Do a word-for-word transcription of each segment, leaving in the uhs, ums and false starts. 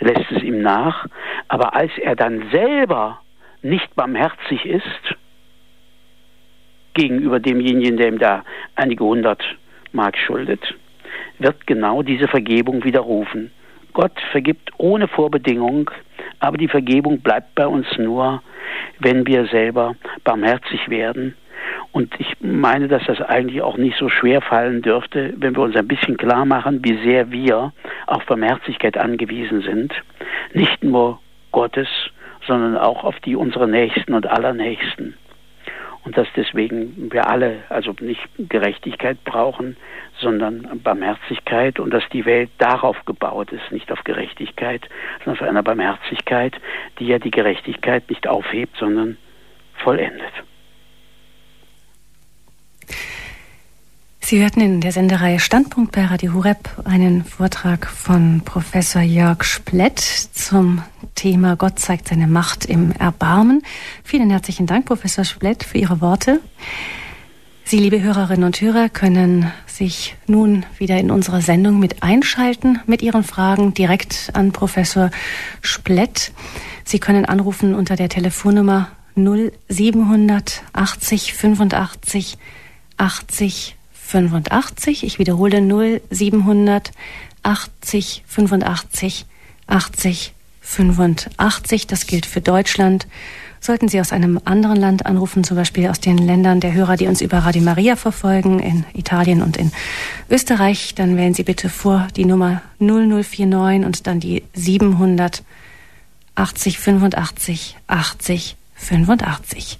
lässt es ihm nach, aber als er dann selber nicht barmherzig ist gegenüber demjenigen, der ihm da einige hundert Mark schuldet, wird genau diese Vergebung widerrufen. Gott vergibt ohne Vorbedingung, aber die Vergebung bleibt bei uns nur, wenn wir selber barmherzig werden. Und ich meine, dass das eigentlich auch nicht so schwer fallen dürfte, wenn wir uns ein bisschen klar machen, wie sehr wir auf Barmherzigkeit angewiesen sind. Nicht nur Gottes, sondern auch auf die unserer Nächsten und Allernächsten. Und dass deswegen wir alle also nicht Gerechtigkeit brauchen, sondern Barmherzigkeit und dass die Welt darauf gebaut ist, nicht auf Gerechtigkeit, sondern auf einer Barmherzigkeit, die ja die Gerechtigkeit nicht aufhebt, sondern vollendet. Sie hörten in der Sendereihe Standpunkt bei Radio Horeb einen Vortrag von Professor Jörg Splett zum Thema Gott zeigt seine Macht im Erbarmen. Vielen herzlichen Dank, Professor Splett, für Ihre Worte. Sie, liebe Hörerinnen und Hörer, können sich nun wieder in unsere Sendung mit einschalten mit Ihren Fragen direkt an Professor Splett. Sie können anrufen unter der Telefonnummer null siebenhundertachtzig fünfundachtzig achtzig fünfundachtzig. Ich wiederhole null siebenhundertachtzig fünfundachtzig achtzig fünfundachtzig. Das gilt für Deutschland. Sollten Sie aus einem anderen Land anrufen, zum Beispiel aus den Ländern der Hörer, die uns über Radio Maria verfolgen, in Italien und in Österreich, dann wählen Sie bitte vor die Nummer null null vier neun und dann die siebenhundertachtzig fünfundachtzig achtzig fünfundachtzig.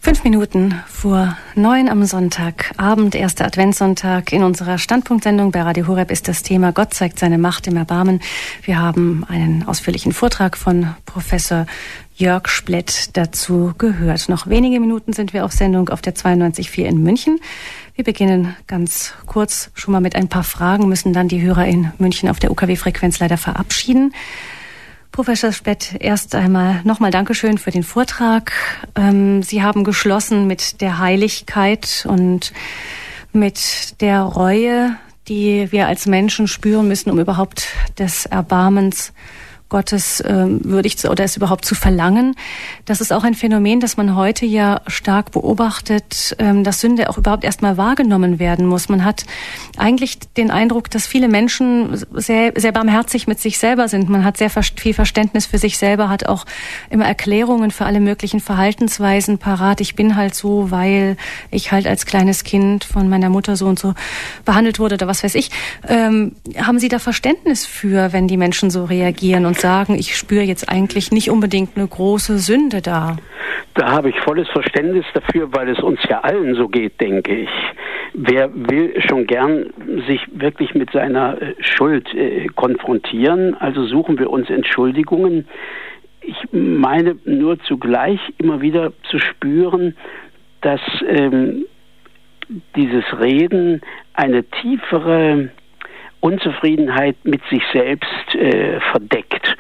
Fünf Minuten vor neun am Sonntagabend, erster Adventssonntag. In unserer Standpunktsendung bei Radio Horeb ist das Thema Gott zeigt seine Macht im Erbarmen. Wir haben einen ausführlichen Vortrag von Professor Jörg Splett dazu gehört. Noch wenige Minuten sind wir auf Sendung auf der zweiundneunzig Komma vier in München. Wir beginnen ganz kurz schon mal mit ein paar Fragen, müssen dann die Hörer in München auf der U K W-Frequenz leider verabschieden. Professor Splett, erst einmal nochmal Dankeschön für den Vortrag. Ähm, Sie haben geschlossen mit der Heiligkeit und mit der Reue, die wir als Menschen spüren müssen, um überhaupt des Erbarmens Gottes ähm, würdig zu, oder es überhaupt zu verlangen. Das ist auch ein Phänomen, das man heute ja stark beobachtet, ähm, dass Sünde auch überhaupt erstmal wahrgenommen werden muss. Man hat eigentlich den Eindruck, dass viele Menschen sehr, sehr barmherzig mit sich selber sind. Man hat sehr viel Verständnis für sich selber, hat auch immer Erklärungen für alle möglichen Verhaltensweisen parat. Ich bin halt so, weil ich halt als kleines Kind von meiner Mutter so und so behandelt wurde oder was weiß ich. Ähm, haben Sie da Verständnis für, wenn die Menschen so reagieren und sagen, ich spüre jetzt eigentlich nicht unbedingt eine große Sünde da? Da habe ich volles Verständnis dafür, weil es uns ja allen so geht, denke ich. Wer will schon gern sich wirklich mit seiner Schuld äh, konfrontieren? Also suchen wir uns Entschuldigungen. Ich meine nur zugleich immer wieder zu spüren, dass ähm, dieses Reden eine tiefere Unzufriedenheit mit sich selbst äh, verdeckt.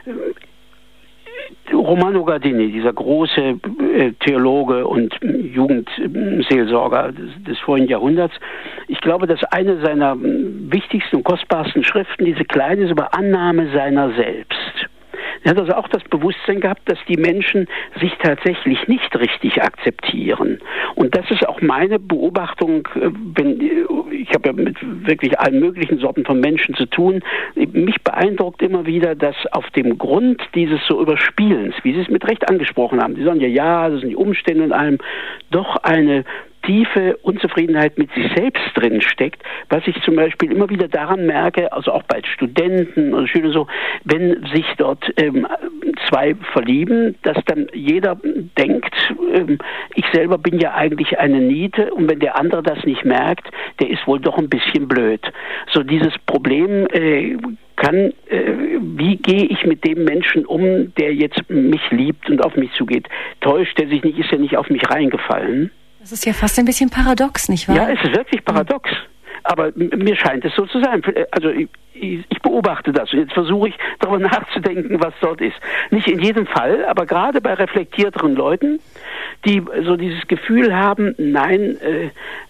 Romano Guardini, dieser große äh, Theologe und Jugendseelsorger des, des vorigen Jahrhunderts, ich glaube, dass eine seiner wichtigsten und kostbarsten Schriften diese kleine ist über Annahme seiner selbst. Er hat also auch das Bewusstsein gehabt, dass die Menschen sich tatsächlich nicht richtig akzeptieren. Und das ist auch meine Beobachtung, wenn, ich habe ja mit wirklich allen möglichen Sorten von Menschen zu tun. Mich beeindruckt immer wieder, dass auf dem Grund dieses so Überspielens, wie Sie es mit Recht angesprochen haben, die sagen ja, ja, das sind die Umstände und allem, doch eine tiefe Unzufriedenheit mit sich selbst drin steckt, was ich zum Beispiel immer wieder daran merke, also auch bei Studenten oder Schülern so, wenn sich dort ähm, zwei verlieben, dass dann jeder denkt, ähm, ich selber bin ja eigentlich eine Niete und wenn der andere das nicht merkt, der ist wohl doch ein bisschen blöd. So dieses Problem äh, kann, äh, wie gehe ich mit dem Menschen um, der jetzt mich liebt und auf mich zugeht? Täuscht er sich nicht, ist er nicht auf mich reingefallen? Das ist ja fast ein bisschen paradox, nicht wahr? Ja, es ist wirklich paradox. Aber mir scheint es so zu sein. Also ich, ich beobachte das und jetzt versuche ich darüber nachzudenken, was dort ist. Nicht in jedem Fall, aber gerade bei reflektierteren Leuten, die so dieses Gefühl haben, nein, äh,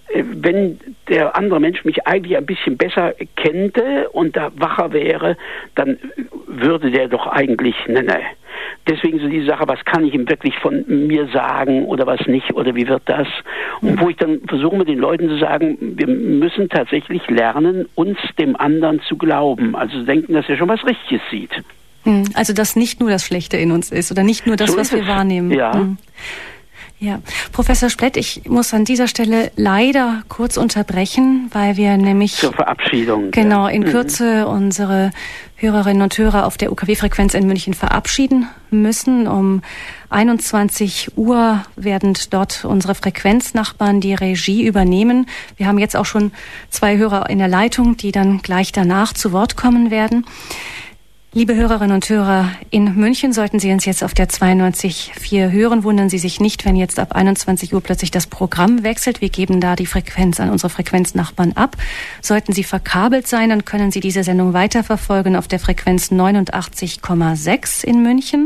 wenn der andere Mensch mich eigentlich ein bisschen besser kennte und da wacher wäre, dann würde der doch eigentlich, ne, ne. Deswegen so die Sache, was kann ich ihm wirklich von mir sagen oder was nicht oder wie wird das? Und wo ich dann versuche mit den Leuten zu sagen, wir müssen tatsächlich lernen, uns dem anderen zu glauben. Also zu denken, dass er schon was Richtiges sieht. Also dass nicht nur das Schlechte in uns ist oder nicht nur das, so was wir es. wahrnehmen. Ja. Hm. Ja, Professor Splett, ich muss an dieser Stelle leider kurz unterbrechen, weil wir nämlich zur Verabschiedung genau in Kürze mhm. unsere Hörerinnen und Hörer auf der U K W-Frequenz in München verabschieden müssen. Um einundzwanzig Uhr werden dort unsere Frequenznachbarn die Regie übernehmen. Wir haben jetzt auch schon zwei Hörer in der Leitung, die dann gleich danach zu Wort kommen werden. Liebe Hörerinnen und Hörer, in München sollten Sie uns jetzt auf der zweiundneunzig Komma vier hören. Wundern Sie sich nicht, wenn jetzt ab einundzwanzig Uhr plötzlich das Programm wechselt. Wir geben da die Frequenz an unsere Frequenznachbarn ab. Sollten Sie verkabelt sein, dann können Sie diese Sendung weiterverfolgen auf der Frequenz neunundachtzig Komma sechs in München.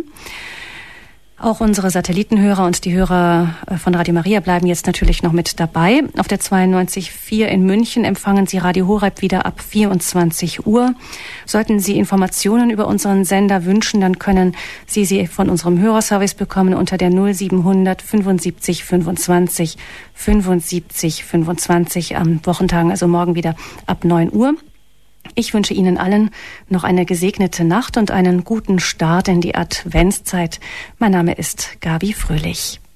Auch unsere Satellitenhörer und die Hörer von Radio Maria bleiben jetzt natürlich noch mit dabei. Auf der zweiundneunzig Komma vier in München empfangen Sie Radio Horeb wieder ab vierundzwanzig Uhr. Sollten Sie Informationen über unseren Sender wünschen, dann können Sie sie von unserem Hörerservice bekommen unter der null siebenhundert fünfundsiebzig fünfundzwanzig fünfundsiebzig fünfundzwanzig am Wochentagen, also morgen wieder ab neun Uhr. Ich wünsche Ihnen allen noch eine gesegnete Nacht und einen guten Start in die Adventszeit. Mein Name ist Gabi Fröhlich.